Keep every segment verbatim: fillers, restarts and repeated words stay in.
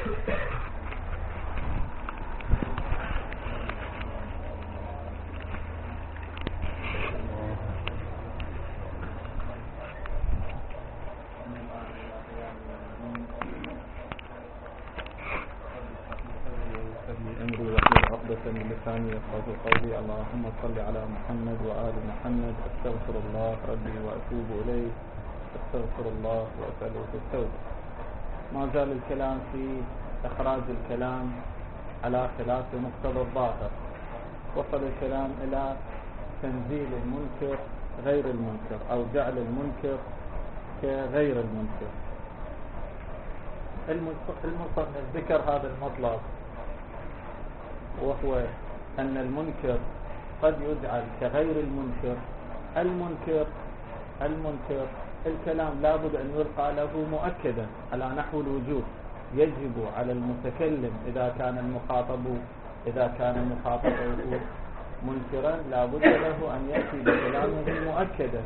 من لساني يفقهوا قولي. اللهم صل على محمد وآل محمد. استغفر الله ربي وأتوب إليه. استغفر الله وأسأله التوبة. ما زال الكلام في إخراج الكلام على خلاف مقتضى الظاهر. وصل الكلام إلى تنزيل المنكر غير المنكر أو جعل المنكر كغير المنكر. المصنف ذكر هذا المطلب، وهو أن المنكر قد يجعل كغير المنكر. المنكر المنكر الكلام لابد أن يلقى له مؤكدا على نحو الوجوب. يجب على المتكلم إذا كان المخاطب إذا كان مخاطبه منكرا لابد له أن يأتي بكلامه مؤكدا.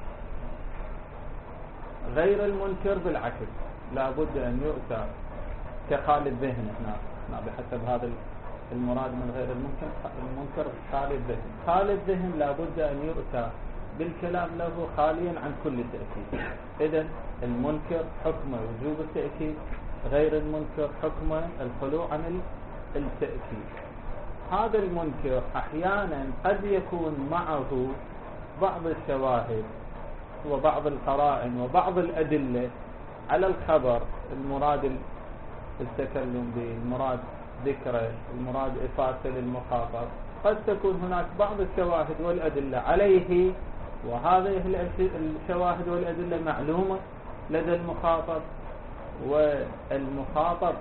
غير المنكر بالعكس لابد أن يؤتى كخالي الذهن. هنا بحسب هذا المراد من غير المنكر المنكر خالي الذهن. خالي الذهن لابد أن يؤتى بالكلام له خاليا عن كل تأكيد. إذن المنكر حكم وجوب التأكيد، غير المنكر حكم الخلو عن التأكيد. هذا المنكر أحيانا قد يكون معه بعض الشواهد وبعض القرائن وبعض الأدلة على الخبر المراد التكلم به، المراد ذكره، المراد إفادة للمخاطب. قد تكون هناك بعض الشواهد والأدلة عليه، وهذه الشواهد والأدلة معلومة لدى المخاطب، والمخاطب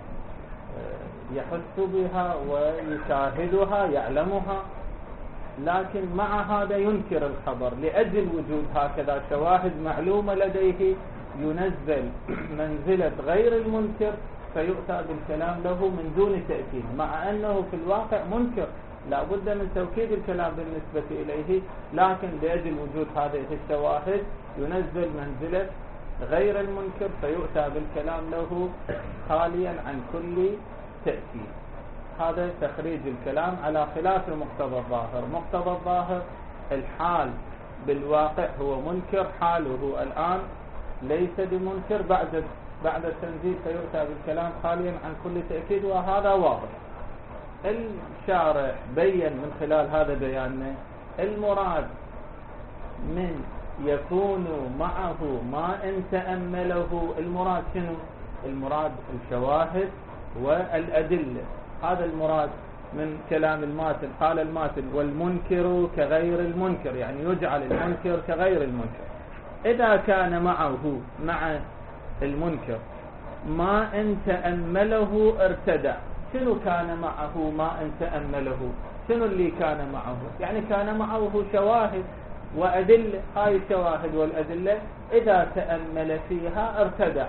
يحس بها ويشاهدها يعلمها، لكن مع هذا ينكر الخبر لأجل وجود هكذا شواهد معلومة لديه. ينزل منزلة غير المنكر فيؤتى بالكلام له من دون تأكيد، مع أنه في الواقع منكر لا بد من توكيد الكلام بالنسبة إليه، لكن لأجل وجود هذه الشواهد ينزل منزلة غير المنكر فيؤتى بالكلام له خاليا عن كل تأكيد. هذا تخريج الكلام على خلاف مقتضى الظاهر. مقتضى الظاهر الحال بالواقع هو منكر، حاله الآن ليس بمنكر بعد بعد التنزيل فيؤتى بالكلام خاليا عن كل تأكيد، وهذا واضح. الشارع بين من خلال هذا بيانه المراد من يكون معه ما إن تأمله. المراد شنو؟ المراد الشواهد والأدلة. هذا المراد من كلام الماتن. قال الماتن والمنكر كغير المنكر، يعني يجعل المنكر كغير المنكر. إذا كان معه مع المنكر ما إن تأمله ارتدع. شنو كان معه ما إن تأمله؟ شنو اللي كان معه؟ يعني كان معه شواهد وأدلة. هاي الشواهد والأدلة إذا تأمل فيها ارتدع.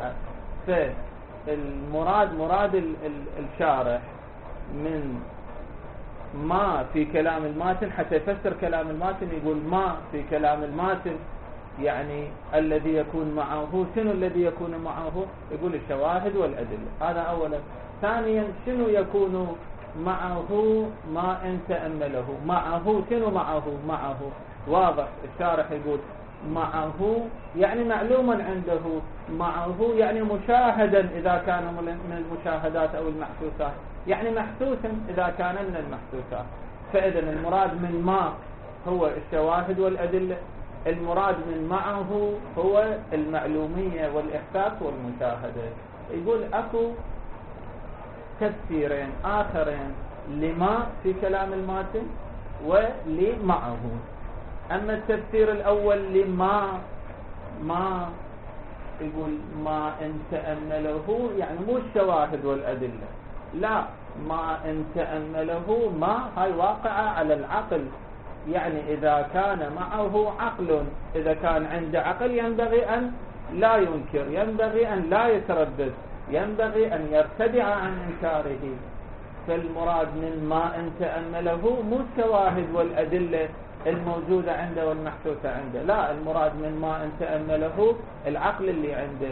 فالمراد مراد الشارح من ما في كلام الماتن، حتى يفسر كلام الماتن يقول ما في كلام الماتن يعني الذي يكون معه. شنو الذي يكون معه؟ يقول الشواهد والأدلة. هذا أولا. ثانيا شنو يكون معه ما إن تأمله؟ معه شنو معه؟ معه واضح. الشارح يقول معه يعني معلوما عنده، معه يعني مشاهدا إذا كان من المشاهدات أو المحسوسات، يعني محسوسا إذا كان من المحسوسات. فإذا المراد من ما هو الشواهد والأدلة، المراد من معه هو المعلومية والإحساس والمشاهدة. يقول أكو تفسيرين آخرين لما في كلام الماتن ولمعه. أما التفسير الأول لما ما يقول ما إن تأمله يعني مو الشواهد والأدلة، لا، ما إن تأمله ما هاي واقعة على العقل. يعني إذا كان معه عقل، إذا كان عنده عقل ينبغي أن لا ينكر، ينبغي أن لا يتردد، ينبغي أن يرتدع عن إنكاره. فالمراد من ما إن تأمله مو الشواهد والأدلة الموجودة عنده والمحسوسة عنده، لا، المراد من ما إن تأمله العقل اللي عنده.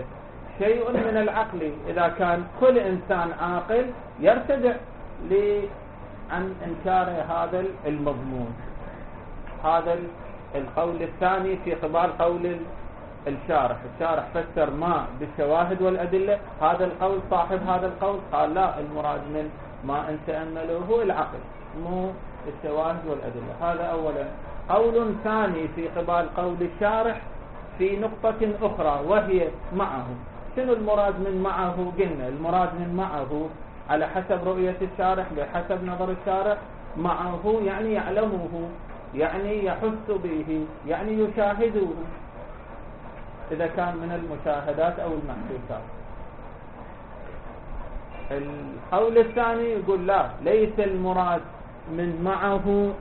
شيء من العقل، إذا كان كل إنسان عاقل يرتدع عن إنكار هذا المضمون. هذا القول الثاني في قبال قول الشارح. الشارح فسر ما بالشواهد والأدلة. هذا القول صاحب هذا القول قال لا، المراد من ما أن تأمله هو العقل مو الشواهد والأدلة. هذا أولا. قول ثاني في قبال قول الشارح في نقطة أخرى وهي معه. شنو المراد من معه؟ قلنا المراد من معه على حسب رؤية الشارح بحسب نظر الشارح، معه يعني يعلمه، يعني يحس به، يعني يشاهده إذا كان من المشاهدات أو المحسوسات. القول الثاني يقول لا، ليس المراد من معه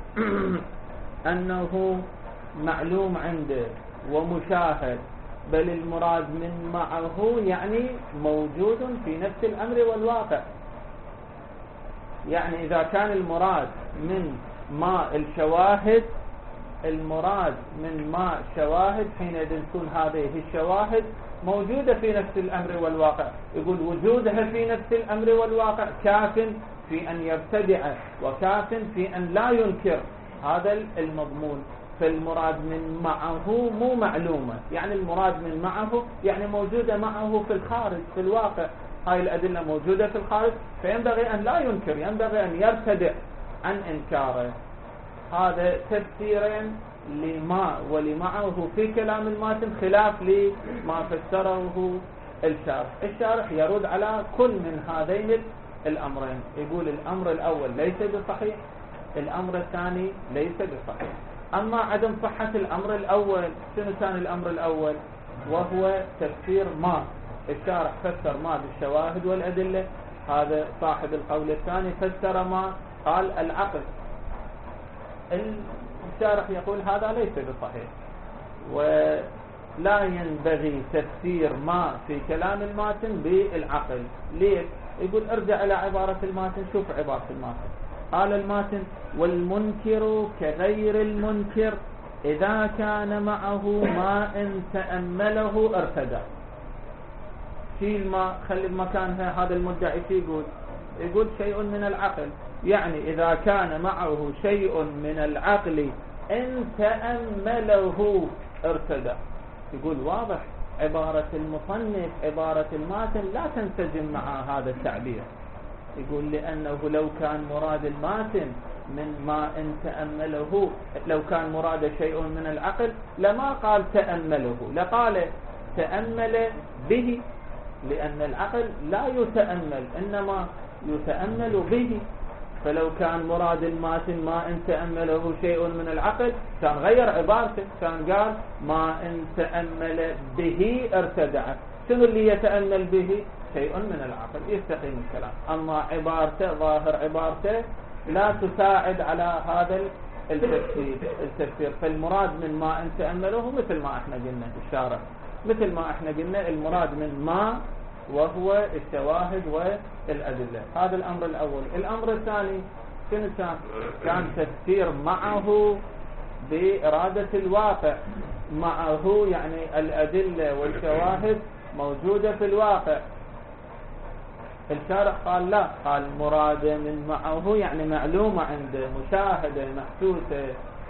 أنه معلوم عنده ومشاهد، بل المراد من معه يعني موجود في نفس الأمر والواقع. يعني إذا كان المراد من ما الشواهد، المراد من ما شواهد، حينئذ تكون هذه الشواهد موجودة في نفس الأمر والواقع. يقول وجودها في نفس الأمر والواقع كاف في أن يبتدع وكاف في أن لا ينكر هذا المضمون. فالمراد من معه مو معلومة، يعني المراد من معه يعني موجودة معه في الخارج في الواقع. هاي الأدلة موجودة في الخارج، فينبغي أن لا ينكر، ينبغي أن يرتدع عن إنكاره. هذا تفسيرين لما ولمعه في كلام الماتن، خلاف لما فسره الشارح. الشارح يرد على كل من هذين الأمرين، يقول الأمر الأول ليس بصحيح، الأمر الثاني ليس بصحيح. أما عدم صحة الأمر الأول، شنو كان الأمر الأول؟ وهو تفسير ما. الشارح فسر ما بالشواهد والأدلة، هذا صاحب القول الثاني فسر ما قال العقل. الشارح يقول هذا ليس بصحيح، ولا ينبغي تفسير ما في كلام الماتن بالعقل. ليه؟ يقول ارجع إلى عبارة الماتن، شوف عبارة الماتن. قال الماتن والمنكر كغير المنكر إذا كان معه ما إن تأمله ارتدى. شيل ما، خلي مكانها هذا المدعي. يقول يقول شيء من العقل، يعني إذا كان معه شيء من العقل إن تأمله ارتدى. يقول واضح عبارة المصنف عبارة الماتن لا تنسجم مع هذا التعبير. يقول لأنه لو كان مراد الماتن من ما إن تأمله، لو كان مراد شيء من العقل لما قال تأمله، لقال تأمل به، لأن العقل لا يتأمل إنما يتأمل به. فلو كان مراد الماتن ما إن تأمله شيء من العقل كان غير عبارته، كان قال ما إن تأمل به ارتدعت. شنو اللي يتأمل به؟ شيء من العقل، يستقيم الكلام. أما عبارته ظاهر عبارته لا تساعد على هذا التفسير التفسير فالمراد من ما إن تأمله مثل ما احنا قلنا الشارع، مثل ما احنا قلنا المراد من ما وهو الشواهد والأدلة. هذا الأمر الأول. الأمر الثاني شنو كان؟ كان تفسير معه بإرادة الواقع. معه يعني الأدلة والشواهد موجودة في الواقع. الشارح قال لا، قال مراد من معه يعني معلومة عنده، مشاهدة محسوسة.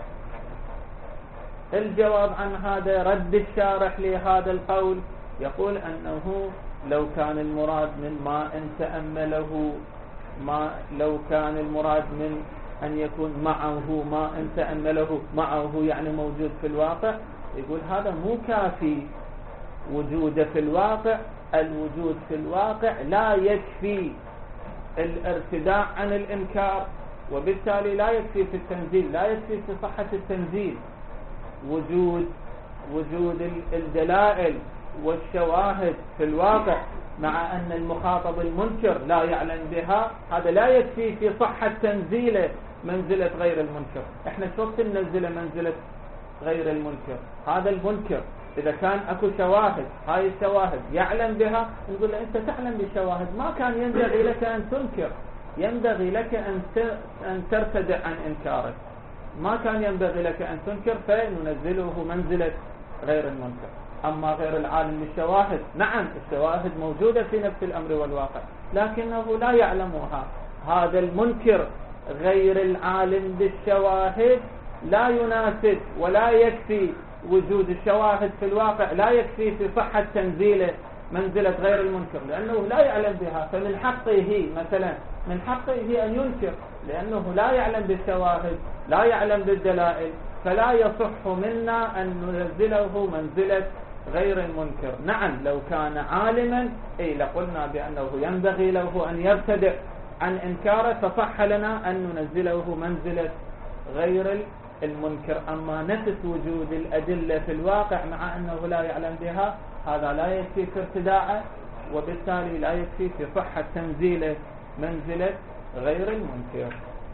الجواب عن هذا رد الشارح لهذا القول، يقول أنه لو كان المراد من ما إن تأمله، ما لو كان المراد من أن يكون معه ما إن تأمله، معه يعني موجود في الواقع، يقول هذا مو كافي وجوده في الواقع. الوجود في الواقع لا يكفي الارتداع عن الإنكار، وبالتالي لا يكفي في التنزيل، لا يكفي في صحة التنزيل. وجود وجود الدلائل والشواهد في الواقع مع أن المخاطب المنكر لا يعلم بها، هذا لا يكفي في صحة تنزيله منزلة غير المنكر. احنا شو وقت ننزله منزلة غير المنكر؟ هذا المنكر إذا كان أكو شواهد، هاي الشواهد يعلم بها، نقول له أنت تعلم بالشواهد، ما كان ينبغي لك أن تنكر، ينبغي لك أن أن ترتدع عن إنكارك، ما كان ينبغي لك أن تنكر، فننزله منزلة غير المنكر. أما غير العالم بالشواهد، نعم الشواهد موجودة في نفس الأمر والواقع لكنه لا يعلمها. هذا المنكر غير العالم بالشواهد لا يناسب ولا يكفي وجود الشواهد في الواقع، لا يكفي في صحة تنزيله منزلة غير المنكر لأنه لا يعلم بها. فمن حقه مثلا من حقه أن ينكر لأنه لا يعلم بالشواهد لا يعلم بالدلائل، فلا يصح منا أن ننزله منزلة غير المنكر. نعم لو كان عالما أي لقلنا بأنه ينبغي له أن يبتدع عن إنكاره فصح لنا أن ننزله منزلة غير المنكر. أما نفس وجود الأدلة في الواقع مع أنه لا يعلم بها هذا لا يكفي في ارتداعه، وبالتالي لا يكفي في صحة تنزيله منزلة غير المنكر.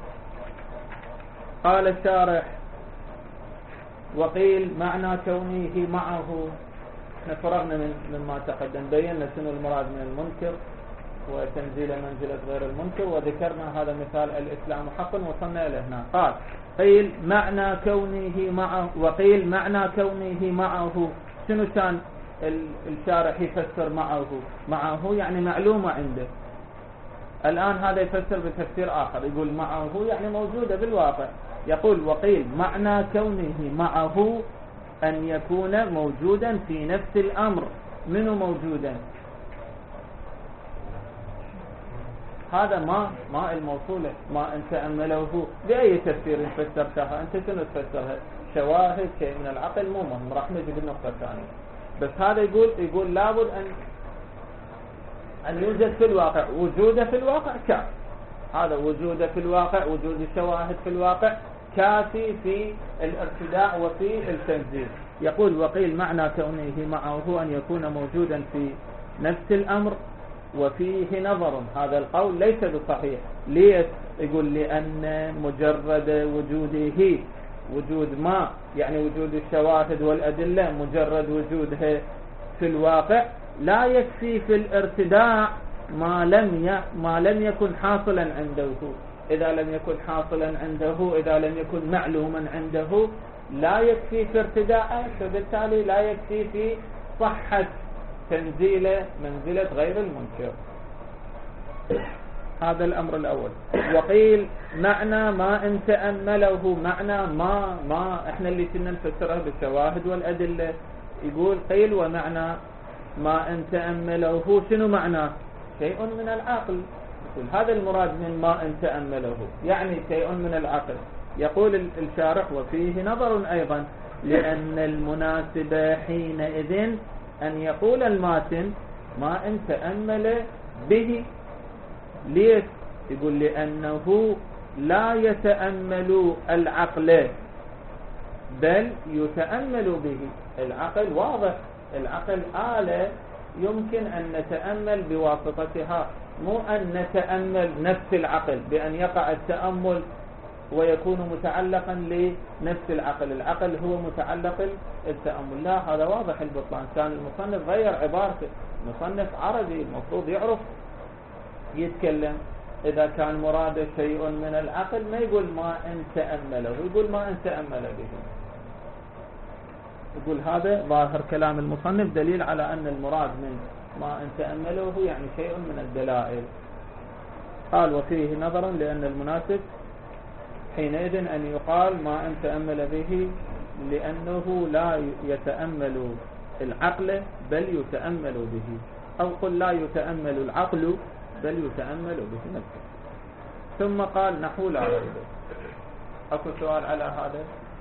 قال الشارح وقيل معنى كونه معه. احنا فرغنا من مما تقدم بينا شنو المراد من المنكر وتنزيل منزلة غير المنكر وذكرنا هذا مثال الإسلام حقا وصلنا إلى هنا. قال قيل معنى كونه معه وقيل معنى كونه معه. شنو كان الشارح يفسر معه؟ معه يعني معلومة عنده. الآن هذا يفسر بتفسير آخر يقول معه يعني موجودة بالواقع. يقول وقيل معنى كونه معه أن يكون موجودا في نفس الأمر. منه موجودا؟ هذا ما ما الموصولة ما أنت أمله بأي تفسير فسرتها أنت شنو تفسرها؟ شواهد شيء من العقل مو مهم راح نجي بالنقطة الثانية. بس هذا يقول يقول لابد أن أن يوجد في الواقع. وجوده في الواقع كافي. هذا وجوده في الواقع وجود الشواهد في الواقع كافي في الارتداع وفي التنزيل. يقول وقيل معنى كونه معه أن يكون موجودا في نفس الأمر وفيه نظر. هذا القول ليس بصحيح. ليش؟ يقول لأن مجرد وجوده وجود ما يعني وجود الشواهد والأدلة مجرد وجودها في الواقع لا يكفي في الارتداع ما لم ما لم يكن حاصلا عنده. إذا لم يكن حاصلا عنده إذا لم يكن معلوما عنده لا يكفي في ارتداعه، فبالتالي لا يكفي في صحة تنزيل منزلة غير المنكر. هذا الأمر الأول. وقيل معنى ما ان تأمله معنى ما ما احنا اللي كنا نفسرها بالشواهد والأدلة. يقول قيل ومعنى ما ان تأمله شنو معناه؟ شيء من العقل. يقول هذا المراد من ما ان تأمله يعني شيء من العقل. يقول الشارح وفيه نظر أيضا لأن المناسب حينئذ أن يقول الماتن ما ان تأمل به. ليش؟ يقول لأنه لا يتأمل العقل بل يتأمل به. العقل واضح، العقل آلة يمكن أن نتأمل بواسطتها، مو أن نتأمل نفس العقل بأن يقع التأمل ويكون متعلقا لنفس العقل. العقل هو متعلق التأمل. لا هذا واضح البطلان. كان المصنف غير عبارته. مصنف عربي المفروض يعرف يتكلم. إذا كان مراده شيء من العقل ما يقول ما أن تأمله، يقول ما أن تأمل به. يقول هذا ظاهر كلام المصنف دليل على أن المراد من ما أن تأمله يعني شيء من الدلائل. قال وفيه نظرا لأن المناسب حينئذ أن يقال ما أن تأمل به لأنه لا يتأمل العقل بل يتأمل به، أو قل لا يتأمل العقل بل يتأمل به نفسه. ثم قال نحو لا ريب. أكو سؤال على هذا؟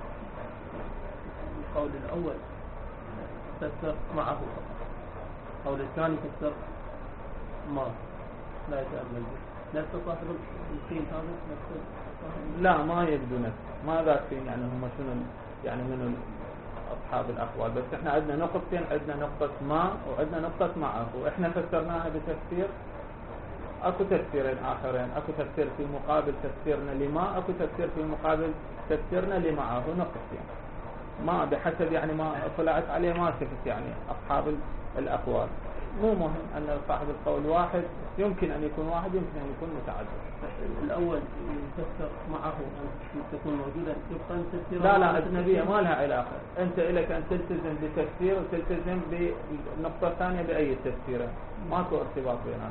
القول الأول فسر معه، القول الثاني فسر ما لا يتأمل به. نفس صاحب القيل هذا نفس لا ما يبدو نفس ما ذاك فين يعني هم شنو يعني من أصحاب الأقوال. بس احنا عندنا نقطتين، عندنا نقطة ما وعندنا نقطة معه. واحنا فسرناها بتفسير. اكو تفسيرين آخرين، اكو تفسير في مقابل تفسيرنا لما، اكو تفسير في مقابل تفسيرنا لمعه. نقطتين ما بحسب يعني ما طلعت عليه ما شفت يعني أصحاب الأقوال. مو مهم أن صاحب القول واحد، يمكن أن يكون واحد يمكن أن يكون متعدد. الأول يفسر معه أن تكون موجودة يبقى تفسير. لا لا أجنبية ما لها علاقة، أنت إليك أن تلتزم بتفسير وتلتزم بالنقطة الثانية بأي تفسير، ماكو ارتباط بينهم.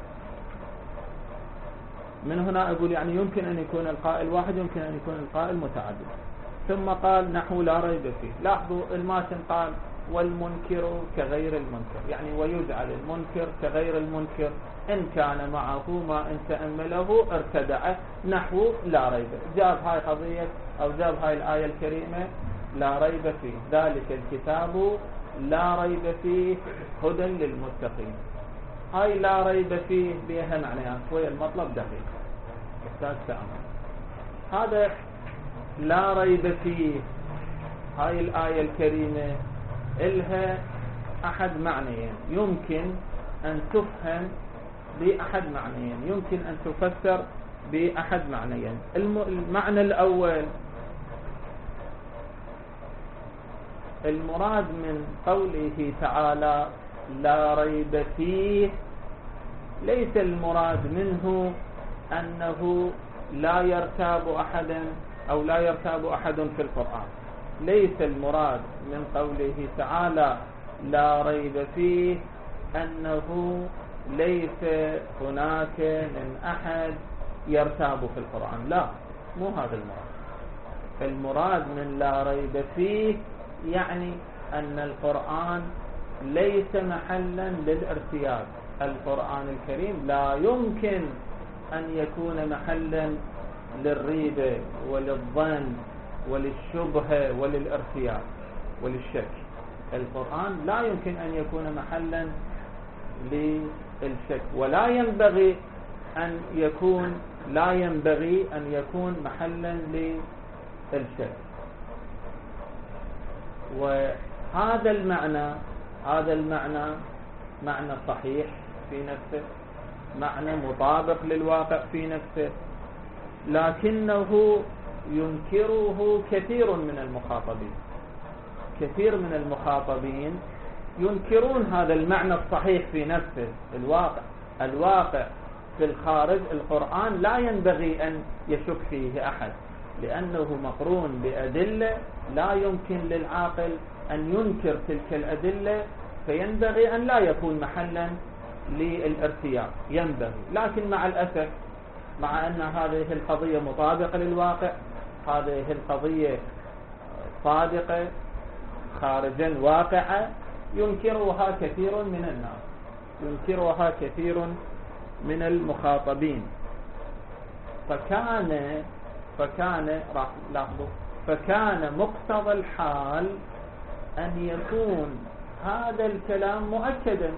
من هنا أقول يعني يمكن أن يكون القائل واحد يمكن أن يكون القائل متعدد. ثم قال نحو لا ريب فيه. لاحظوا الماتن قال والمنكر كغير المنكر، يعني ويجعل المنكر كغير المنكر إن كان معه ما إن تأمله ارتدع، نحو لا ريب. جاب هاي قضية أو جاب هاي الآية الكريمة لا ريب فيه، ذلك الكتاب لا ريب فيه هدى للمتقين. هاي لا ريب فيه بها معنيها شوية المطلب دقيق يحتاج تأمل. هذا لا ريب فيه هاي الآية الكريمة إلها أحد معنيين، يمكن أن تفهم بأحد معنيين، يمكن أن تفسر بأحد معنيين. المعنى الأول المراد من قوله تعالى لا ريب فيه ليس المراد منه أنه لا يرتاب أحدا أو لا يرتاب أحد في القرآن. ليس المراد من قوله تعالى لا ريب فيه أنه ليس هناك من أحد يرتاب في القرآن، لا، مو هذا المراد. المراد من لا ريب فيه يعني أن القرآن ليس محلا للارتياب. القرآن الكريم لا يمكن أن يكون محلا للريبة وللظن وللشبهة وللارتياب وللشك. القرآن لا يمكن أن يكون محلا للشك، ولا ينبغي أن يكون لا ينبغي أن يكون محلا للشك. وهذا المعنى هذا المعنى معنى صحيح في نفسه، معنى مطابق للواقع في نفسه، لكنه ينكره كثير من المخاطبين. كثير من المخاطبين ينكرون هذا المعنى الصحيح في نفسه. الواقع الواقع في الخارج، القرآن لا ينبغي أن يشك فيه أحد، لأنه مقرون بأدلة لا يمكن للعاقل أن ينكر تلك الأدلة، فينبغي أن لا يكون محلا للارتياب، ينبغي. لكن مع الأسف مع أن هذه القضية مطابقة للواقع، هذه القضية صادقة خارجا واقعة، ينكرها كثير من الناس، ينكرها كثير من المخاطبين. فكان فكان لاحظوا فكان مقتضى الحال أن يكون هذا الكلام مؤكدا.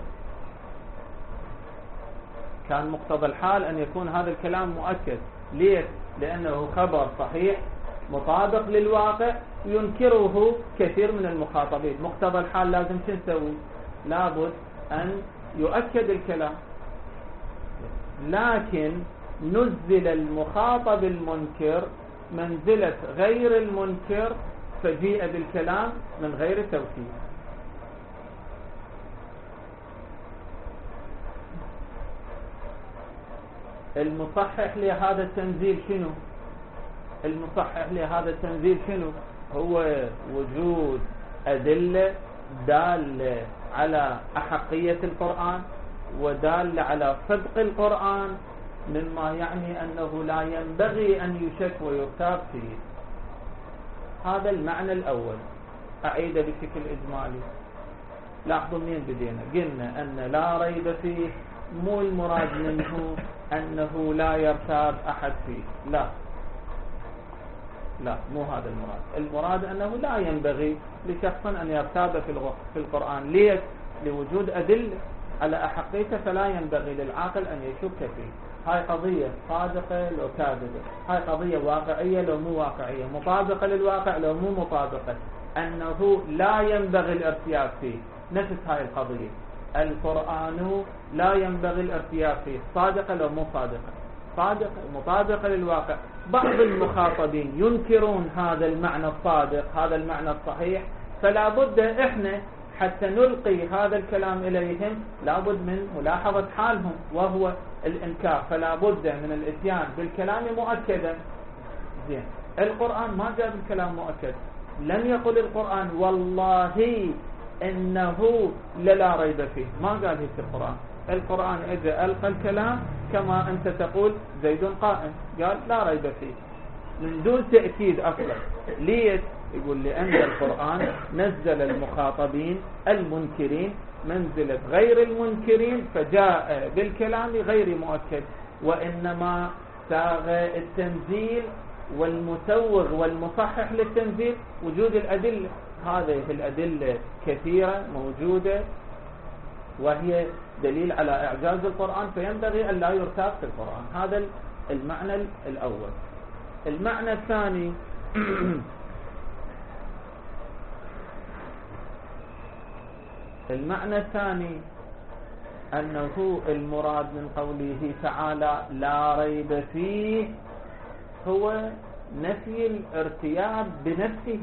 كان مقتضى الحال أن يكون هذا الكلام مؤكد. ليه؟ لأنه خبر صحيح مطابق للواقع ينكره كثير من المخاطبين. مقتضى الحال لازم تنسوي، لابد أن يؤكد الكلام. لكن نزل المخاطب المنكر منزلة غير المنكر، فجيء بالكلام من غير توكيد. المصحح لهذا التنزيل شنو؟ المصحح لهذا التنزيل شنو؟ هو وجود أدلة دالة على أحقية القرآن ودالة على صدق القرآن، مما يعني أنه لا ينبغي أن يشك ويرتاب فيه. هذا المعنى الأول. أعيد بشكل إجمالي. لاحظوا منين بدينا، قلنا أن لا ريب فيه مو المراد منه أنه لا يرتاب أحد فيه، لا لا مو هذا المراد. المراد أنه لا ينبغي لشخص أن يرتاب في القرآن. ليش؟ لوجود أدلة على أحقيته، فلا ينبغي للعاقل أن يشك فيه. هاي قضية صادقة لو كاذبة، هاي قضية واقعية لو مو واقعية، مطابقة للواقع لو مو مطابقة، أنه لا ينبغي الارتياب فيه. نفس هاي القضية، القرآن لا ينبغي الارتياب فيه، صادقة لو مو صادقة، صادقة مطابقة للواقع. بعض المخاطبين ينكرون هذا المعنى الصادق، هذا المعنى الصحيح، فلا بد إحنا حتى نلقي هذا الكلام إليهم لابد من ملاحظة حالهم وهو الإنكار، فلا بد من الإتيان بالكلام مؤكدا. زين، القرآن ما جاء بالكلام مؤكد، لم يقل القرآن والله إنه للا ريب فيه، ما قال هيك القرآن. القرآن إذا ألقى الكلام كما أنت تقول زيد قائم، قال لا ريب فيه من دون تأكيد أصلا. ليش؟ يقول لأن القرآن نزل المخاطبين المنكرين منزلة غير المنكرين، فجاء بالكلام غير مؤكد، وإنما ساغ التنزيل والمسوغ والمصحح للتنزيل وجود الأدلة. هذه الأدلة كثيرة موجودة وهي دليل على إعجاز القرآن، فينبغي أن لا يرتاب في القرآن. هذا المعنى الأول. المعنى الثاني المعنى الثاني أنه المراد من قوله تعالى لا ريب فيه هو نفي الارتياب بنفسه.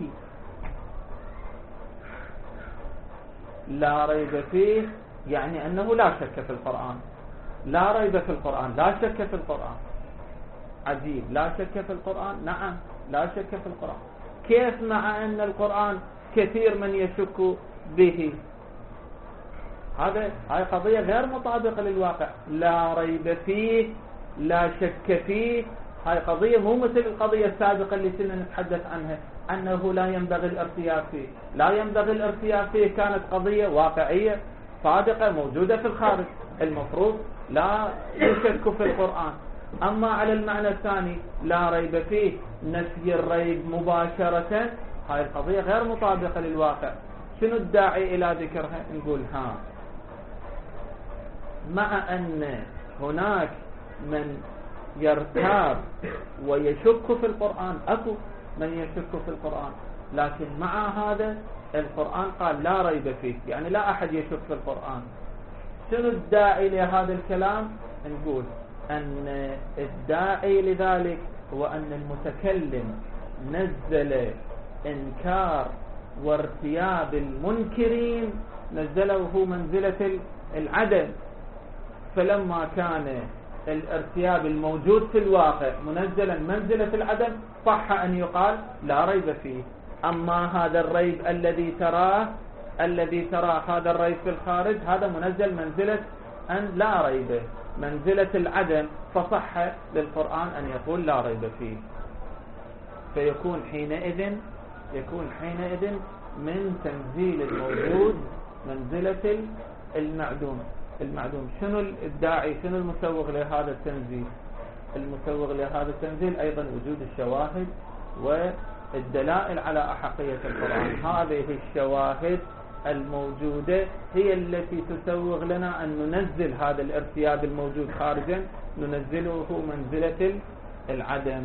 لا ريب فيه يعني أنه لا شك في القرآن، لا ريب في القرآن، لا شك في القرآن. عجيب، لا شك في القرآن، نعم لا شك في القرآن. كيف مع أن القرآن كثير من يشك به؟ هذا هاي قضية غير مطابقة للواقع. لا ريب فيه، لا شك فيه، هاي قضية مو مثل القضية السابقة اللي كنا نتحدث عنها أنه لا ينبغي الارتياب فيه. لا ينبغي الارتياب فيه كانت قضية واقعية صادقة موجودة في الخارج، المفروض لا يشك في القرآن. أما على المعنى الثاني لا ريب فيه نفي الريب مباشرة، هاي القضية غير مطابقة للواقع. شنو الداعي إلى ذكرها؟ نقول ها، مع أن هناك من يرتاب ويشك في القرآن، أكو من يشك في القرآن، لكن مع هذا القرآن قال لا ريب فيه، يعني لا أحد يشك في القرآن. شنو الداعي لهذا الكلام؟ نقول أن الداعي لذلك هو أن المتكلم نزل إنكار وارتياب المنكرين، نزله منزلة العدم. فلما كان الارتياب الموجود في الواقع منزلا منزلة العدم صح أن يقال لا ريب فيه. أما هذا الريب الذي تراه الذي تراه هذا الريب في الخارج، هذا منزل منزلة أن لا ريب، منزلة العدم، فصح للقرآن أن يقول لا ريب فيه. فيكون حينئذ يكون حينئذ من تنزيل الموجود منزلة المعدوم. المعدوم شنو الداعي، شنو المسوغ لهذا التنزيل؟ المسوغ لهذا التنزيل أيضا وجود الشواهد والدلائل على أحقية القرآن. هذه الشواهد الموجودة هي التي تسوغ لنا أن ننزل هذا الارتياب الموجود خارجا، ننزله منزلة العدم.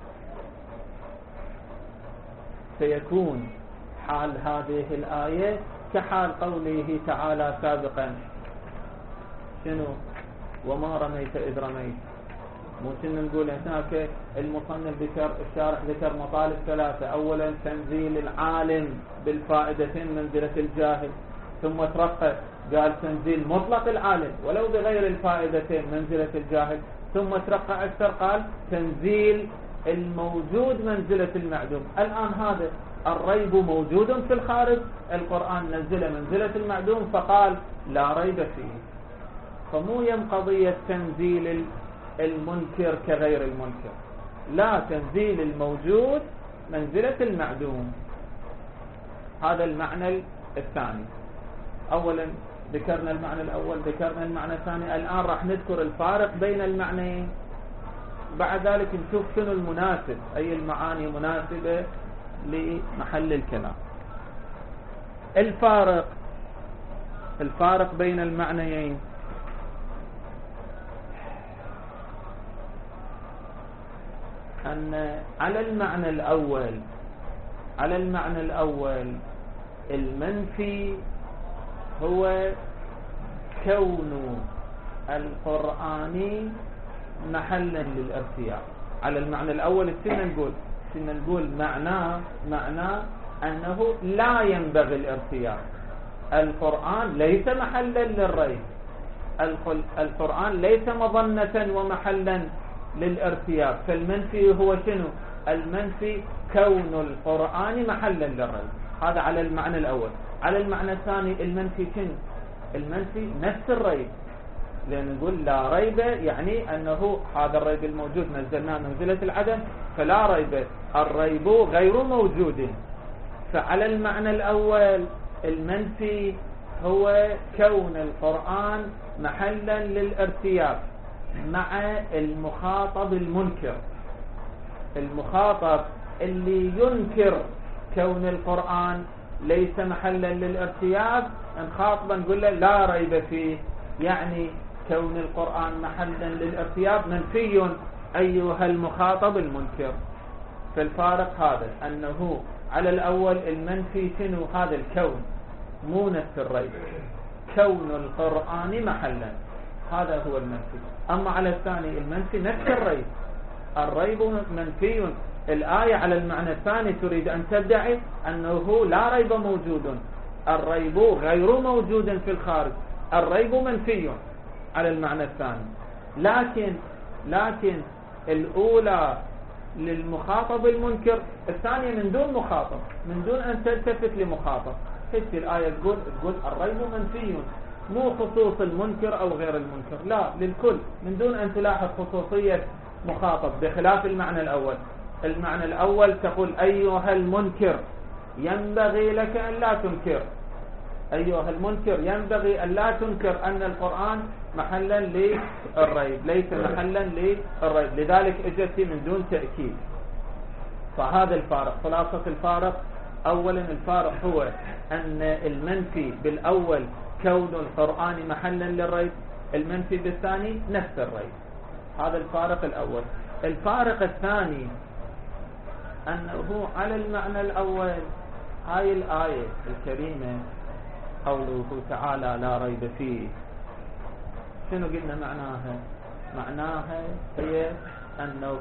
سيكون حال هذه الآية كحال قوله تعالى سابقا شنو؟ وما رميت إذ رميت. مو كنا نقول هناك المصنف ذكر الشارح ذكر مطالب ثلاثة. أولا تنزيل العالم بالفائدتين منزلة الجاهل، ثم ترقى قال تنزيل مطلق العالم ولو بغير الفائدتين منزلة الجاهل، ثم ترقى أكثر قال تنزيل الموجود منزلة المعدوم. الآن هذا الريب موجود في الخارج، القرآن نزل منزلة المعدوم فقال لا ريب فيه. فمو يم قضية تنزيل المنكر كغير المنكر، لا، تنزيل الموجود منزلة المعدوم. هذا المعنى الثاني. أولا ذكرنا المعنى الأول، ذكرنا المعنى الثاني، الآن راح نذكر الفارق بين المعنيين، بعد ذلك نشوف شنو المناسب، أي المعاني مناسبة لمحل الكلام. الفارق الفارق بين المعنيين، أن على المعنى الأول على المعنى الأول المنفي هو كون القرآن محلا للارتياب. على المعنى الأول السنة نقول السنة نقول معناه معناه أنه لا ينبغي الارتياب، القرآن ليس محلا للريب، القرآن ليس مظنة ومحلا للارتياب. فالمنفي هو شنو؟ المنفي كون القرآن محلا للريب، هذا على المعنى الأول. على المعنى الثاني المنفي شنو؟ المنفي نفس الريب، لأن نقول لا ريب يعني أنه هذا الريب الموجود نزلناه منزلة العدم، فلا ريب، الريب غير موجود. فعلى المعنى الأول المنفي هو كون القرآن محلا للارتياب مع المخاطب المنكر. المخاطب اللي ينكر كون القرآن ليس محلا للارتياب نخاطبه نقول له لا ريب فيه، يعني كون القرآن محلا للارتياب منفي أيها المخاطب المنكر. فالفارق هذا أنه على الأول المنفي شنو؟ هذا الكون، مو نفس الريب، كون القرآن محلا، هذا هو المنفي. أما على الثاني المنفي نفس الريب، الريب منفي. الآية على المعنى الثاني تريد أن تدعي أنه لا ريب موجود، الريب غير موجود في الخارج، الريب منفي على المعنى الثاني. لكن لكن الأولى للمخاطب المنكر، الثانية من دون مخاطب، من دون أن تلتفت لمخاطب. هذه الآية تقول تقول الريب منفي، مو خصوص المنكر أو غير المنكر، لا، للكل، من دون أن تلاحظ خصوصية مخاطب، بخلاف المعنى الأول. المعنى الأول تقول أيها المنكر ينبغي لك أن لا تنكر، أيها المنكر ينبغي أن لا تنكر أن القرآن محلا للريب، ليس محلا للريب، لذلك اجت من دون تأكيد. فهذا الفارق، خلاصة الفارق. أولا الفارق هو أن المنفي بالأول كون القرآن محلا للريب، المنفي بالثاني نفس الريب، هذا الفارق الأول. الفارق الثاني أنه على المعنى الأول هاي الآية الكريمة قوله تعالى لا ريب فيه، شنو قلنا معناها؟ معناها هي أنه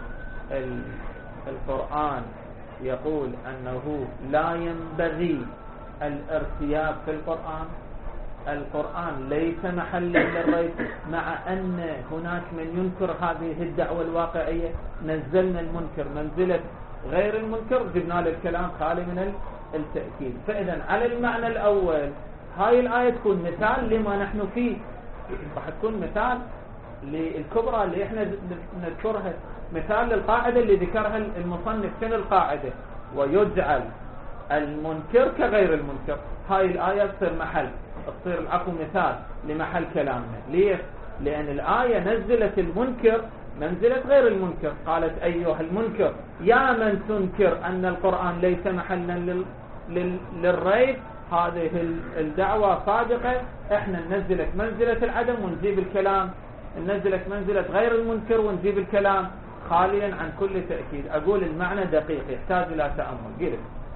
القرآن يقول أنه لا ينبغي الارتياب في القرآن، القرآن ليس محلا للريب، مع أن هناك من ينكر هذه الدعوة الواقعية. نزلنا المنكر منزلة غير المنكر، جبنا له الكلام خالي من التأكيد. فإذا على المعنى الأول هاي الآية تكون مثال لما نحن فيه، راح تكون مثال للكبرى اللي احنا نذكرها، مثال للقاعدة اللي ذكرها المصنف. شنو القاعدة؟ ويجعل المنكر كغير المنكر. هاي الآية تصير محل، تصير العفو مثال لمحل كلامنا. ليش؟ لأن الآية نزلت المنكر منزلة غير المنكر، قالت أيها المنكر يا من تنكر أن القرآن ليس محلا لل... لل... للريب، هذه الدعوة صادقة، احنا ننزلك منزلة العدم ونجيب الكلام، ننزلك منزلة غير المنكر ونجيب الكلام خاليا عن كل تأكيد. أقول المعنى دقيق يحتاج إلى تأمل. قلت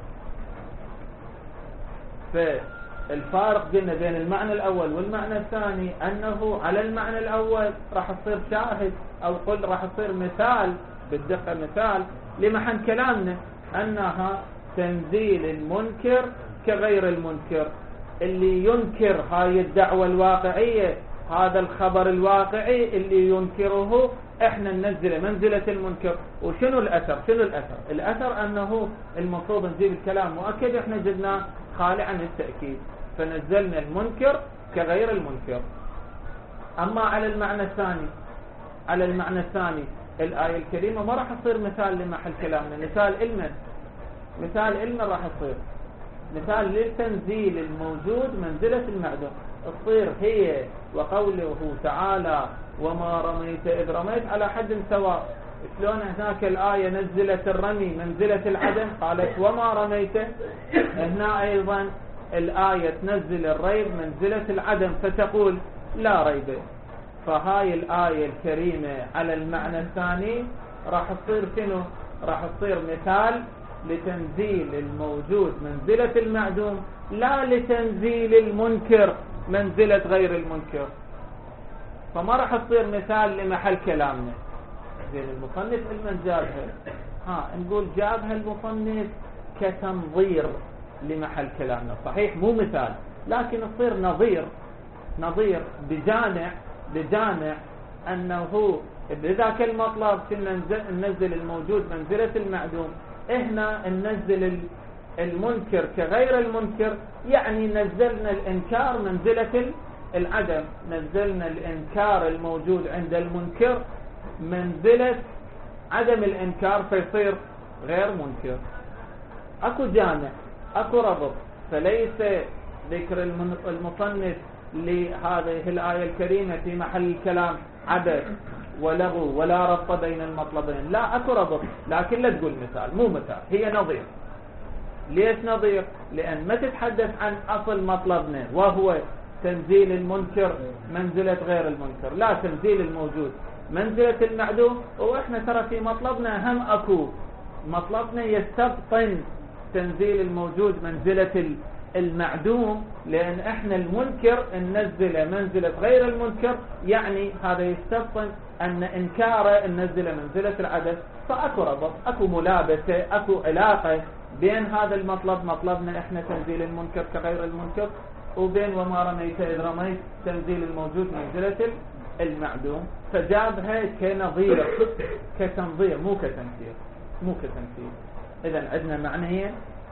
فالفارق قلنا بين المعنى الأول والمعنى الثاني أنه على المعنى الأول راح تصير شاهد أو قل راح تصير مثال، بالدقة مثال لمحن كلامنا، أنها تنزيل المنكر كغير المنكر. اللي ينكر هاي الدعوة الواقعية، هذا الخبر الواقعي اللي ينكره احنا ننزله منزلة المنكر. وشنو الأثر؟ شنو الأثر؟ الأثر أنه المفروض نجيب الكلام مؤكد، احنا جبناه خالي عن التأكيد، فنزلنا المنكر كغير المنكر. أما على المعنى الثاني، على المعنى الثاني الآية الكريمة ما راح تصير مثال لمحل كلامنا، مثال علما، مثال علما راح تصير مثال للتنزيل الموجود منزلة المعدوم. تصير هي وقوله تعالى وما رميت إذ رميت على حد سواء. شلون هناك الآية نزلت الرمي منزلة العدم، قالت وما رميت، هنا أيضا الآية تنزل الريب منزلة العدم فتقول لا ريب. فهاي الآية الكريمة على المعنى الثاني راح تصير شنو؟ راح تصير مثال لتنزيل الموجود منزلة المعدوم، لا لتنزيل المنكر منزلة غير المنكر. فما راح تصير مثال لمحل كلامنا. زين المصنف علما جابها، ها نقول جابها المصنف كتنظير لمحل كلامنا، صحيح مو مثال، لكن تصير نظير نظير بجامع بجامع أنه بذاك المطلب كنا ننزل الموجود منزلة المعدوم، هنا ننزل المنكر كغير المنكر، يعني نزلنا الإنكار منزلة العدم، نزلنا الإنكار الموجود عند المنكر منزلة عدم الإنكار فيصير غير منكر. أكو جامع أكو ربط، فليس ذكر المصنف لهذه الآية الكريمة في محل الكلام عبث ولغو ولا ربط بين المطلبين، لا أكو ربط. لكن لا تقول مثال، مو مثال، هي نظير. ليش نظير؟ لأن ما تتحدث عن أصل مطلبنا وهو تنزيل المنكر منزلة غير المنكر، لا، تنزيل الموجود منزلة المعدوم. وإحنا ترى في مطلبنا هم أكو مطلبنا يستبطن تنزيل الموجود منزلة المعدوم، لأن إحنا المنكر ننزل منزلة غير المنكر، يعني هذا يستبطن أن إنكاره ننزل منزلة العدد. فأكو ربط، أكو ملابسة، أكو علاقة بين هذا المطلب، مطلبنا إحنا تنزيل المنكر كغير المنكر، وبين وما رميت إذ رميت تنزيل الموجود منزلة المعدوم. فجابها كنظير كتنظير مو كتمثيل مو كتمثيل. إذن عندنا معنيين،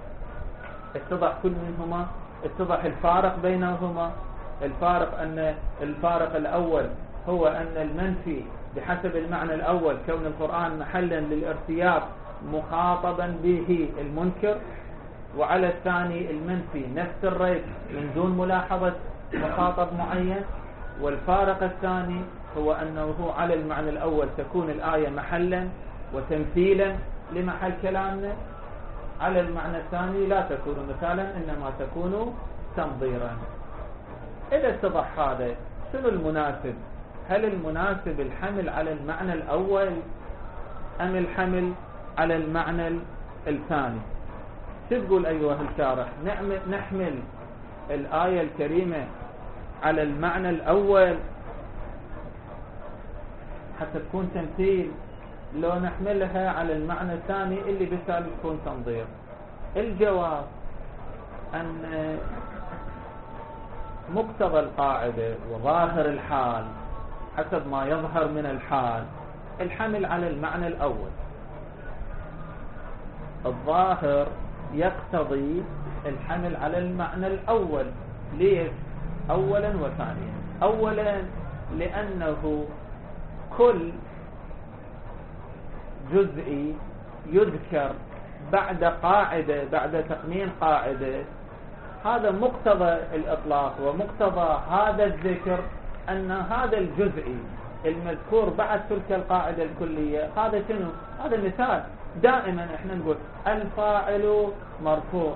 اتضح كل منهما، اتضح الفارق بينهما. الفارق أن الفارق الأول هو أن المنفي بحسب المعنى الأول كون القرآن محلا للارتياب مخاطبا به المنكر، وعلى الثاني المنفي نفس الريت من دون ملاحظة مخاطب معين. والفارق الثاني هو أنه على المعنى الأول تكون الآية محلا وتمثيلا لمحل كلامنا، على المعنى الثاني لا تكون مثالا إنما تكون تنظيرا. إذا اتضح هذا، شنو المناسب؟ هل المناسب الحمل على المعنى الأول أم الحمل على المعنى الثاني؟ شو تقول أيها الشارح؟ نحمل الآية الكريمة على المعنى الأول حتى تكون تمثيل، لو نحملها على المعنى الثاني اللي بالتالي تكون تنظير؟ الجواب أن مقتضى القاعدة وظاهر الحال حسب ما يظهر من الحال الحمل على المعنى الأول. الظاهر يقتضي الحمل على المعنى الأول. ليش؟ أولا وثانيا. أولا لأنه كل جزئي يذكر بعد قاعدة، بعد تقنين قاعدة، هذا مقتضى الإطلاق ومقتضى هذا الذكر أن هذا الجزئي المذكور بعد تلك القاعدة الكلية هذا شنو؟ هذا مثال. دائما احنا نقول الفاعل مرفوع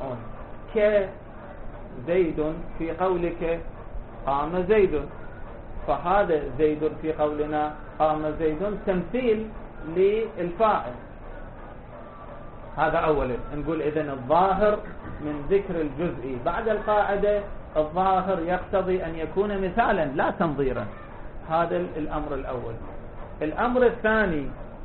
كزيد في قولك قام زيد، فهذا زيد في قولنا قام زيد تمثيل للفاعل. هذا أولا نقول إذن الظاهر من ذكر الجزئي بعد القاعدة، الظاهر يقتضي أن يكون مثالا لا تنظيرا. هذا الأمر الأول. الأمر الثاني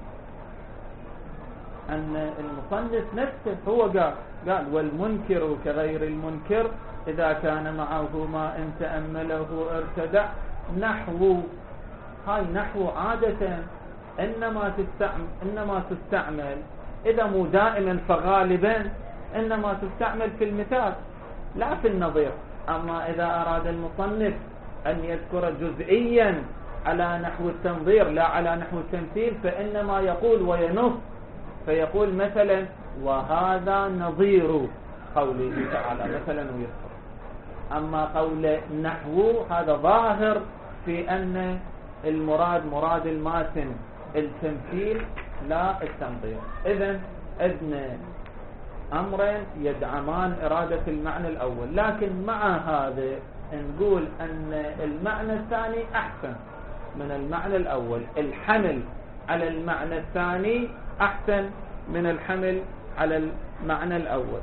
أن المصنف نفسه هو قال قال والمنكر كغير المنكر إذا كان معه ما إن تأمله ارتدع. نحو، هاي نحو عادة إنما تستعمل إنما تستعمل إذا مو دائما فغالبا إنما تستعمل في المثال لا في النظير. أما إذا أراد المصنف أن يذكر جزئيا على نحو التنظير لا على نحو التمثيل فإنما يقول وينص، فيقول مثلا وهذا نظير قوله تعالى مثلا ويذكر. أما قول نحو هذا ظاهر في أن المراد مراد الماتن التمثيل لا التنظير. إذن أدنى أمرين يدعمان إرادة المعنى الأول، لكن مع هذا نقول أن المعنى الثاني أحسن من المعنى الأول. الحمل على المعنى الثاني أحسن من الحمل على المعنى الأول.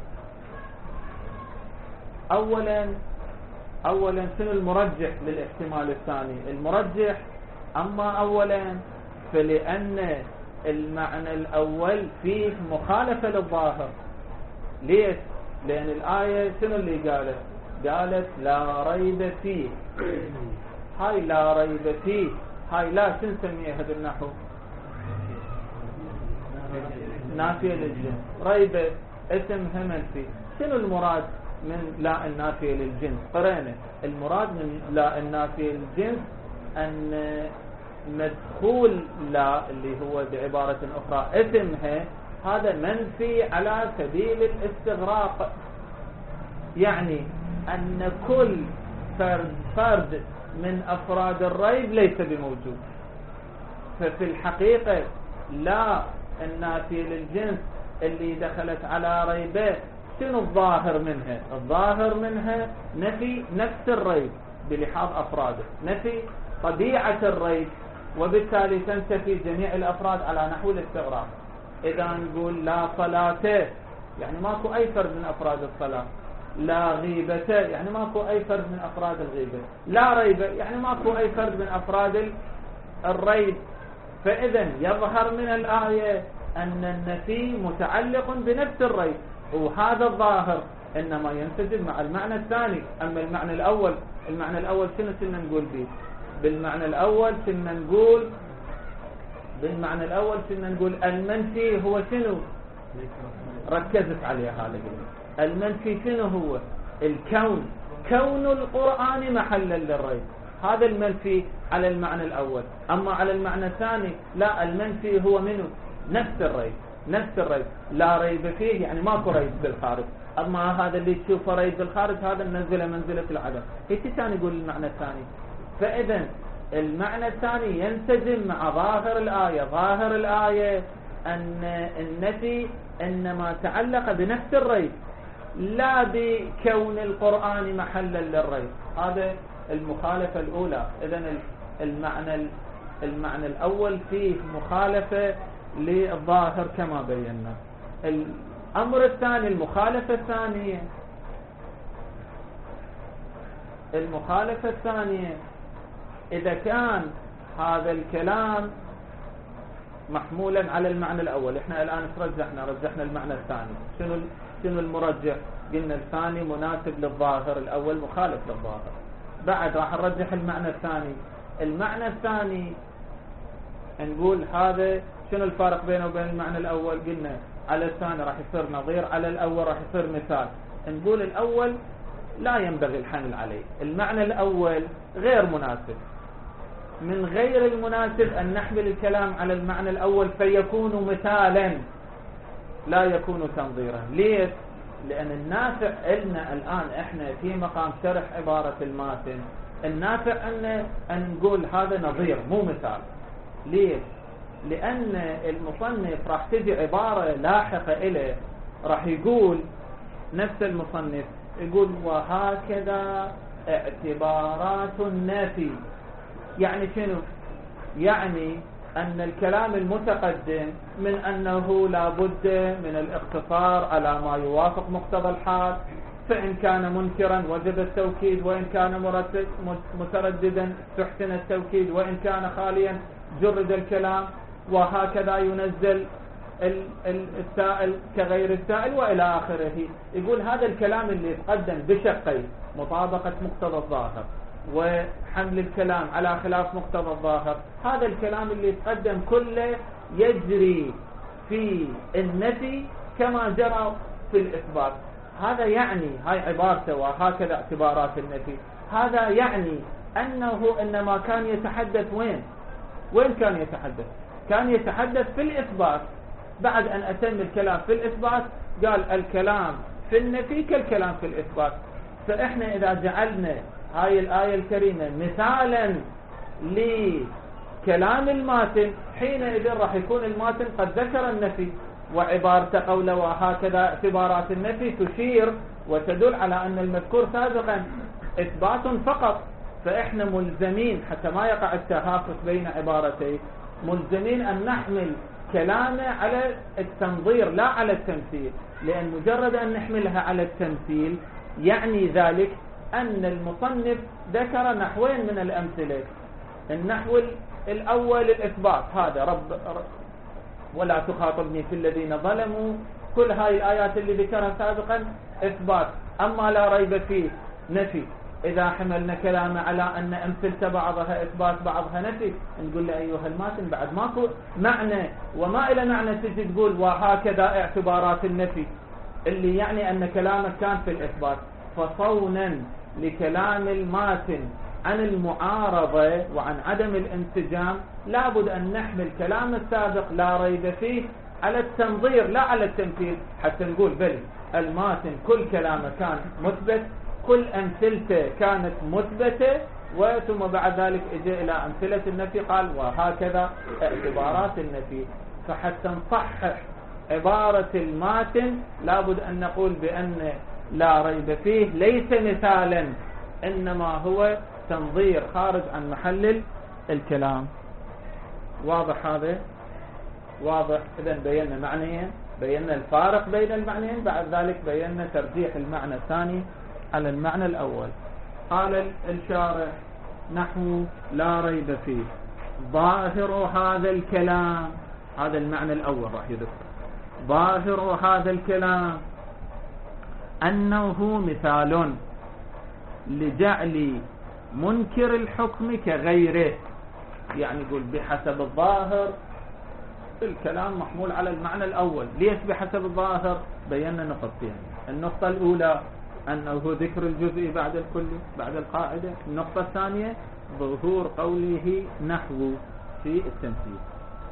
أولا أولا شنو المرجح للاحتمال الثاني؟ المرجح أما أولا فلأن المعنى الأول فيه مخالفة للظاهر. ليش؟ لأن الآية شنو اللي قاله؟ قالت لا ريب فيه. هاي لا ريب فيه هاي لا شو نسميها بالنحو؟ نافية للجنس. ريب اسمها منفي. شنو المراد من لا النافية للجنس؟ قرأنا المراد من لا النافية للجنس أن مدخول لا اللي هو بعبارة أخرى اسمها هذا منفي على سبيل الاستغراق، يعني أن كل فرد, فرد من أفراد الريب ليس بموجود. ففي الحقيقة لا النافية للجنس اللي دخلت على ريبه شنو الظاهر منها؟ الظاهر منها نفي نفس الريب بلحاظ أفراده، نفي طبيعة الريب، وبالتالي تنتفي جميع الأفراد على نحو الاستغراق. إذا نقول لا صلاة يعني ماكو أي فرد من أفراد الصلاة، لا غيبة يعني ماكو أي فرد من أفراد الغيبة، لا ريب يعني ماكو أي فرد من أفراد الريب. فإذا يظهر من الآية أن النفي متعلق بنفس الريب، وهذا الظاهر إنما ينسجم مع المعنى الثاني. أما المعنى الأول، المعنى الأول شنو كنا نقول به؟ بالمعنى الأول كنا نقول بالمعنى الأول كنا نقول المنفي هو شنو؟ ركزت عليه هذا. المنفي شنو هو؟ الكون، كون القرآن محلا للريب، هذا المنفي على المعنى الأول. أما على المعنى الثاني لا، المنفي هو منه نفس الريب، نفس الريب، لا ريب فيه يعني ماكو ريب بالخارج. أما هذا اللي تشوفه ريب بالخارج هذا ننزله منزلة العدم. ايش كان يقول المعنى الثاني؟ فإذا المعنى الثاني ينسجم مع ظاهر الآية. ظاهر الآية أن النفي إنما تعلق بنفس الريب لا بكون القرآن محلا للريب. هذا المخالفة الأولى. إذن المعنى المعنى الأول فيه مخالفة للظاهر كما بينا. الأمر الثاني، المخالفة الثانية المخالفة الثانية إذا كان هذا الكلام محمولا على المعنى الأول، إحنا الآن رجحنا رجحنا المعنى الثاني. شنو شنو المرجح؟ قلنا الثاني مناسب للظاهر، الأول مخالف للظاهر. بعد راح نرجح المعنى الثاني. المعنى الثاني نقول هذا شنو الفارق بينه وبين المعنى الأول؟ قلنا على الثاني راح يصير نظير، على الأول راح يصير مثال. نقول الأول لا ينبغي الحمل عليه، المعنى الأول غير مناسب. من غير المناسب أن نحمل الكلام على المعنى الأول فيكون مثالا لا يكون تنظيرا. ليش؟ لأن النافع إلنا الآن إحنا في مقام شرح عبارة الماتن، النافع أن, أن نقول هذا نظير مو مثال. ليش؟ لأن المصنف راح تجي عبارة لاحقة إليه راح يقول نفس المصنف يقول وهكذا اعتبارات النفي. يعني شنو؟ يعني أن الكلام المتقدم من أنه لا بد من الاقتصار على ما يوافق مقتضى الحال، فإن كان منكرا وجب التوكيد، وإن كان مترددا استحسن التوكيد، وإن كان خاليا جرد الكلام، وهكذا ينزل السائل كغير السائل وإلى آخره. يقول هذا الكلام اللي يتقدم بشقين، مطابقة مقتضى الظاهر وحمل الكلام على خلاف مقتضى الظاهر، هذا الكلام اللي يتقدم كله يجري في النفي كما جرى في الإثبات. هذا يعني هاي عبارته وهكذا اعتبارات النفي، هذا يعني أنه إنما كان يتحدث وين وين كان يتحدث؟ كان يتحدث في الإثبات. بعد أن أتم الكلام في الإثبات قال الكلام في النفي كالكلام في الإثبات. فإحنا إذا جعلنا هاي الآية الكريمة مثالا لكلام الماتن، حينئذ راح يكون الماتن قد ذكر النفي، وعبارة قوله وهكذا اعتبارات النفي تشير وتدل على أن المذكور سابقا إثبات فقط. فإحنا ملزمين حتى ما يقع التهافت بين عبارتين، ملزمين أن نحمل كلامه على التنظير لا على التمثيل، لأن مجرد أن نحملها على التمثيل يعني ذلك أن المصنف ذكر نحوين من الأمثلة. النحو الأول الإثبات، هذا رب ولا تخاطبني في الذين ظلموا، كل هاي الآيات اللي ذكرها سابقا إثبات. أما لا ريب فيه نفي. إذا حملنا كلامه على أن أمثلة بعضها إثبات بعضها نفي، نقول له أيها الماتن بعد ماكو معنى، وما إلى معنى تجي تقول وهكذا اعتبارات النفي اللي يعني أن كلامك كان في الإثبات. فصونا لكلام الماتن عن المعارضة وعن عدم الانسجام لابد أن نحمل كلام السابق لا ريب فيه على التنظير لا على التمثيل، حتى نقول بل الماتن كل كلامه كان مثبت، كل أمثلته كانت مثبتة، وثم بعد ذلك اجى إلى أمثلة النفي قال وهكذا اعتبارات النفي. فحتى نصحح عبارة الماتن لابد أن نقول بأن لا ريب فيه ليس مثالا، إنما هو تنظير خارج عن محل الكلام. واضح هذا؟ واضح. إذن بينا معنيين، بينا الفارق بين المعنيين، بعد ذلك بينا ترجيح المعنى الثاني على المعنى الأول. قال الشارح نحو لا ريب فيه ظاهر هذا الكلام، هذا المعنى الأول راح يذكر، ظاهر هذا الكلام أنه مثال لجعل منكر الحكم كغيره. يعني يقول بحسب الظاهر الكلام محمول على المعنى الأول. ليش بحسب الظاهر؟ بينا نقطتين. النقطة الأولى أنه ذكر الجزء بعد الكل بعد القاعدة. النقطة الثانية ظهور قوله نحو في التمثيل.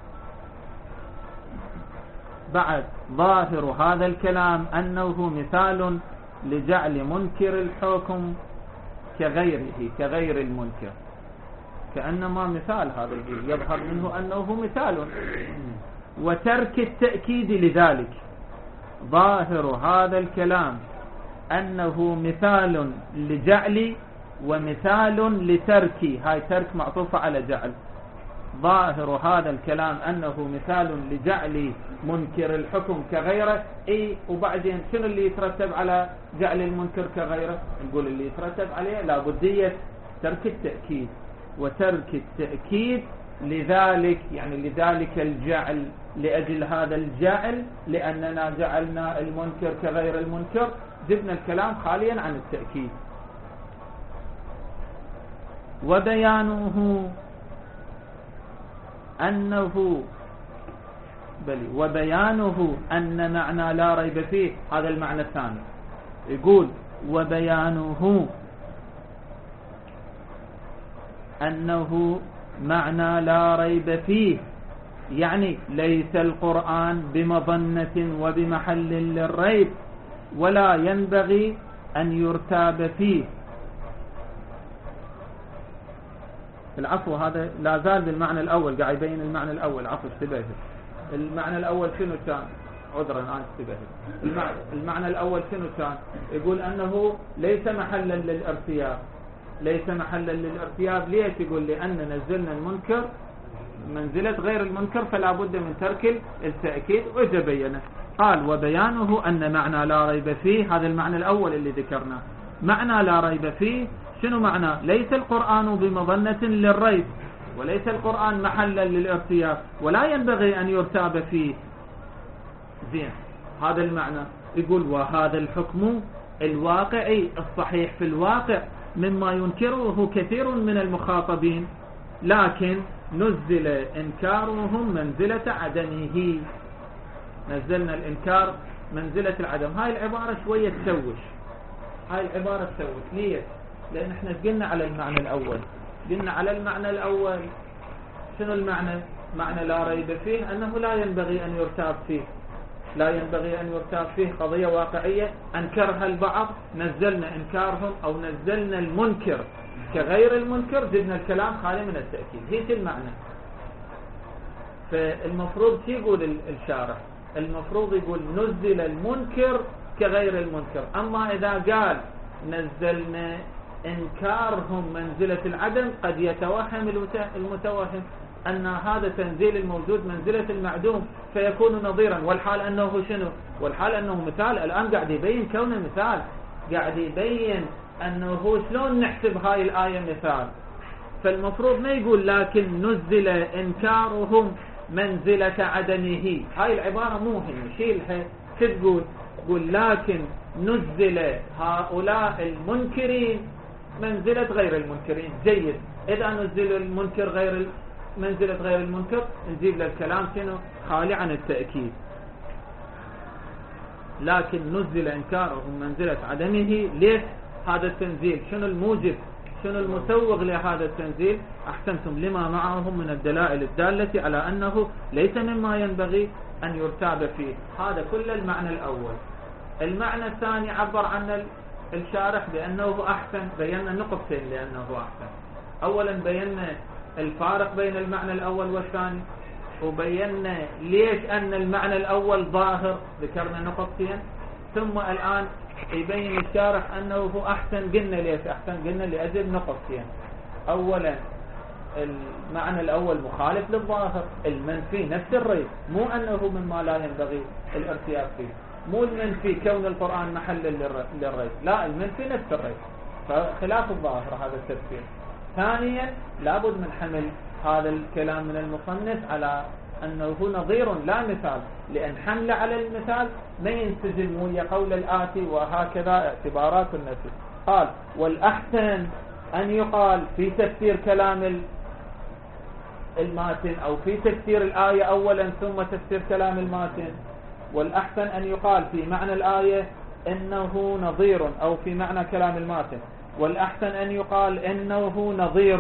بعد ظاهر هذا الكلام أنه مثال لجعل منكر الحكم كغيره كغير المنكر، كأنما مثال هذا يظهر منه أنه مثال، وترك التأكيد لذلك. ظاهر هذا الكلام أنه مثال لجعل ومثال لترك، هاي ترك معطوفة على جعل. ظاهر هذا الكلام أنه مثال لجعل منكر الحكم كغيره. اي وبعدين شنو اللي يترتب على جعل المنكر كغيره؟ نقول اللي يترتب عليه لابدية ترك التأكيد، وترك التأكيد لذلك يعني لذلك الجعل، لأجل هذا الجعل لأننا جعلنا المنكر كغير المنكر جبنا الكلام خاليا عن التأكيد. وبيانه أنه بل وبيانه أن معنى لا ريب فيه، هذا المعنى الثاني. يقول وبيانه أنه معنى لا ريب فيه، يعني ليس القرآن بمظنة وبمحل للريب، ولا ينبغي أن يرتاب فيه. العفو هذا لا زال بالمعنى الأول، قاعد يبين المعنى الأول. عفو اشتبهت. المعنى الأول شنو كان؟ عذرا أنا اشتبهت. المعنى, المعنى الأول شنو كان؟ يقول أنه ليس محلا للارتياب. ليس محلا للارتياب ليش؟ يقول لأن نزلنا المنكر منزلة غير المنكر فلا بد من ترك التأكيد، وإجا بينه. قال وبيانه أن معنى لا ريب فيه، هذا المعنى الأول اللي ذكرناه. معنى لا ريب فيه شنو معنى؟ ليس القرآن بمظنة للريب، وليس القرآن محلا للارتياب، ولا ينبغي أن يرتاب فيه. زين، هذا المعنى. يقول وهذا الحكم الواقعي الصحيح في الواقع مما ينكره كثير من المخاطبين، لكن نزل إنكارهم منزلة عدمه. نزلنا الإنكار منزلة العدم. هاي العبارة شوية تسوش، هاي العبارة تسوش. ليه؟ لأن احنا قلنا على المعنى الأول، قلنا على المعنى الأول شنو المعنى؟ معنى لا ريب فيه أنه لا ينبغي أن يرتاب فيه، لا ينبغي أن يرتاب فيه قضية واقعية أنكرها البعض، نزلنا إنكارهم أو نزلنا المنكر كغير المنكر، جبنا الكلام خالي من التأكيد. هيك المعنى. فالمفروض يقول الشارح، المفروض يقول نزل المنكر كغير المنكر. أما إذا قال نزلنا إنكارهم منزلة العدم قد يتوهم المتوهم أن هذا تنزيل الموجود منزلة المعدوم فيكون نظيرا، والحال أنه شنو؟ والحال أنه مثال. الآن قاعد يبين كونه مثال، قاعد يبين أنه شلون نحسب هاي الآية مثال. فالمفروض ما يقول لكن نزل إنكارهم منزلة عدمه. هاي العبارة مو هي، شيلها. شو تقول؟ يقول لكن نزل هؤلاء المنكرين منزلة غير المنكرين. جيد، إذا نزل المنكر غير منزلة غير المنكر نجيب للكلام شنو؟ خالي عن التأكيد. لكن نزل إنكاره منزلة عدمه. ليش هذا التنزيل؟ شنو الموجب؟ شنو المسوغ لهذا التنزيل؟ أحسنتم، لما معهم من الدلائل الدالة على أنه ليس مما ينبغي أن يرتاب فيه. هذا كل المعنى الأول. المعنى الثاني عبر عن الشارح بأنه أحسن، بينا نقطتين لأنه أحسن. أولا بينا الفارق بين المعنى الأول والثاني، وبينا ليش أن المعنى الأول ظاهر، ذكرنا نقطتين. ثم الآن يبين الشارح أنه أحسن. قلنا ليش أحسن؟ قلنا لأجل نقطتين. أولا المعنى الأول مخالف للظاهر، المنفي نفس الريب، مو أنه مما لا ينبغي الارتياب فيه، مو المنفي كون القرآن محل للريب، لا، المنفي نفس الريب، فخلاف الظاهر هذا التفسير. ثانيا لابد من حمل هذا الكلام من المصنف على أنه نظير لا مثال، لأن حمل على المثال ما ينسجم ويا قول الآتي، وهكذا اعتبارات النفي. قال والأحسن أن يقال في تفسير كلام الماتن أو في تفسير الآية أولا ثم تفسير كلام الماتن، والأحسن أن يقال في معنى الآية إنه نظير أو في معنى كلام الماتن، والأحسن أن يقال إنه نظير.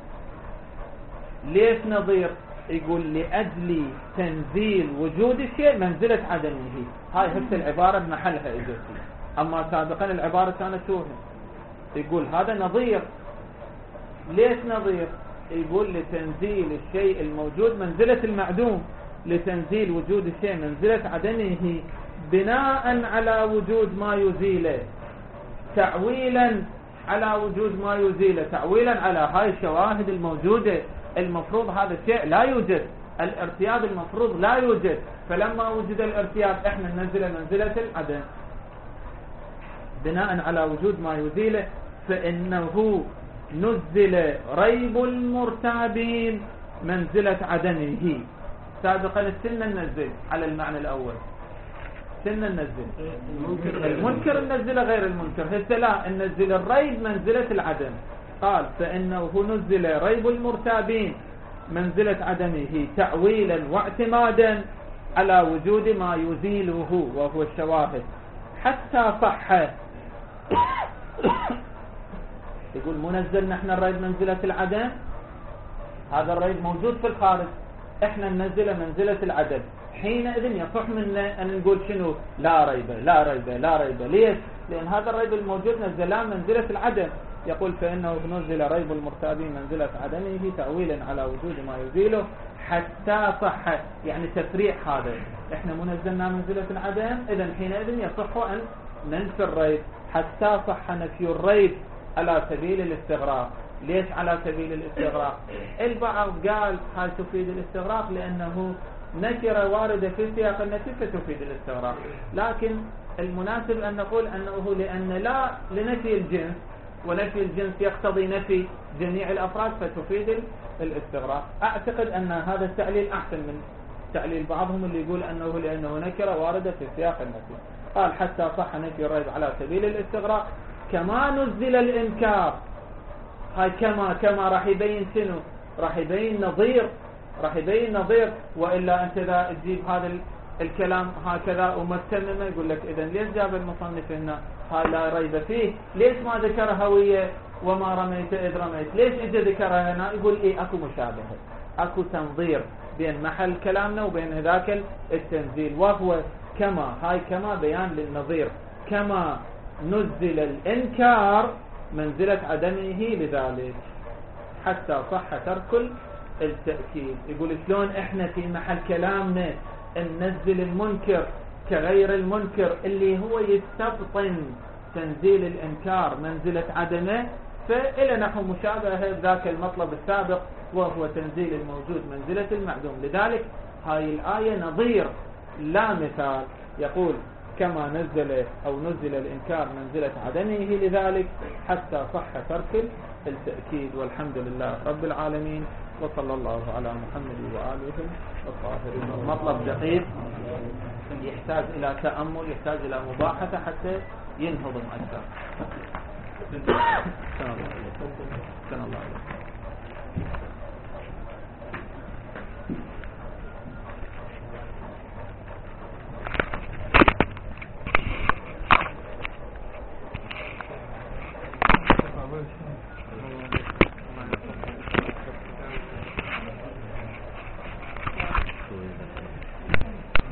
ليش نظير؟ يقول لأجل تنزيل وجود الشيء منزلة عدمه. هاي هسه العبارة بمحلها إجتي، أما سابقا العبارة كانت توهم. يقول هذا نظير. ليش نظير؟ يقول لتنزيل الشيء الموجود منزلة المعدوم، لتنزيل وجود الشيء منزلة عدمه بناء على وجود ما يزيله، تعويلا على وجود ما يزيله، تعويلا على هاي الشواهد الموجودة. المفروض هذا الشيء لا يوجد، الارتياب المفروض لا يوجد، فلما وجد الارتياب احنا ننزل منزلة العدم بناء على وجود ما يزيله، فإنه نزل ريب المرتابين منزلة عدمه. سابقا السنة ننزل على المعنى الأول، سنة ننزل المنكر ننزل غير المنكر، هسه لا، ننزل الريب منزلة العدم. قال فإنه نزل ريب المرتابين منزلة عدمه تعويلا واعتمادا على وجود ما يزيله وهو الشواهد حتى صح. يقول منزل نحن الريب منزلة العدم، هذا الريب موجود في الخارج، احنا ننزل منزلة العدم، حينئذ يصح منا أن نقول شنو؟ لا ريب لا ريب لا ريب. ليش؟ لأن هذا الريب الموجود نزلان منزلة العدم. يقول فإنه نزل ريب المرتابين منزلة عدمه تعويلا على وجود ما يزيله حتى صح، يعني تفريع هذا، احنا منزلنا منزلة العدم، إذن حينئذ يصح أن ننفي الريب حتى صح نفي الريب على سبيل الاستغراق. ليش على سبيل الاستغراق؟ البعض قال هاي تفيد الاستغراق لأنه نكرة واردة في سياق النفي فتفيد الاستغراق، لكن المناسب أن نقول أنه لأن لا لنفي الجنس، ونفي الجنس يقتضي نفي جميع الأفراد فتفيد الاستغراق. أعتقد أن هذا التعليل أحسن من تعليل بعضهم اللي يقول أنه لأنه نكرة واردة في سياق النفي. قال حتى صح نفي الريب على سبيل الاستغراق كما نزل الإنكار. هاي كما كما راح يبين شنو؟ راح يبين نظير، راح يبين نظير، وإلا أنت إذا تجيب هذا الكلام هكذا ومتممه يقول لك إذن ليش جاب المصنف هنا هاي لا ريب فيه؟ ليش ما ذكرها ويا وما رميت إذ رميت؟ ليش إجا ذكرها هنا؟ يقول إيه أكو مشابهة، أكو تنظير بين محل كلامنا وبين ذاك التنزيل، وهو كما، هاي كما بيان للنظير، كما نزل الإنكار منزلة عدمه لذلك حتى صح ترك التأكيد. يقول شلون إحنا في محل كلامنا ننزل المنكر كغير المنكر اللي هو يستبطن تنزيل الإنكار منزلة عدمه، فإلى نحو مشابهة ذاك المطلب السابق وهو تنزيل الموجود منزلة المعدوم. لذلك هاي الآية نظير لا مثال. يقول كما نزل أو نزل الإنكار منزلة عدمه لذلك حتى صح ترك التأكيد. والحمد لله رب العالمين، وصلى الله على محمد وآله الظاهر. مطلب دقيق يحتاج إلى تأمل، يحتاج إلى مباحثة حتى ينهضم أكثر. سلام الله عليكم.